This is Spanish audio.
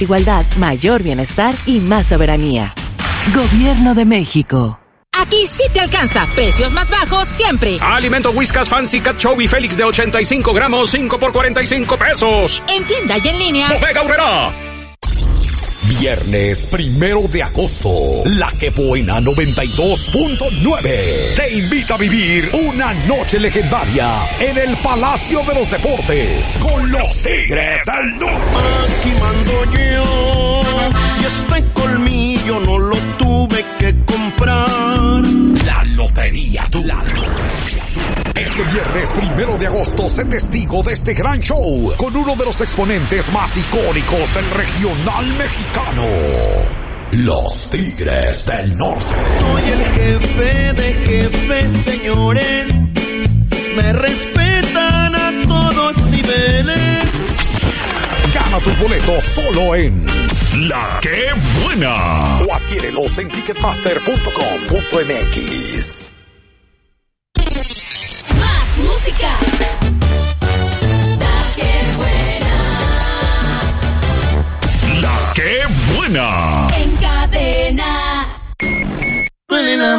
Igualdad, mayor bienestar y más soberanía. Gobierno de México. Aquí sí te alcanza. Precios más bajos siempre. Alimento Whiskas Fancy Cat Chow y Félix de 85 gramos, 5 por 45 pesos. En tienda y en línea. Bodega Aurrerá. Viernes 1 de agosto, La Que Buena 92.9 te invita a vivir una noche legendaria en el Palacio de los Deportes con los Tigres del Norte. Aquí mando yo y este colmillo no lo tuve que comprar. La Lotería Du. Este viernes 1 de agosto, sé testigo de este gran show con uno de los exponentes más icónicos del regional mexicano, los Tigres del Norte. Soy el jefe de jefes, señores. Me respetan a todos niveles. Gana tus boletos solo en La Que Buena. O adquiérelos en ticketmaster.com.mx. Más música. La Que Buena. La Que Buena. En cadena.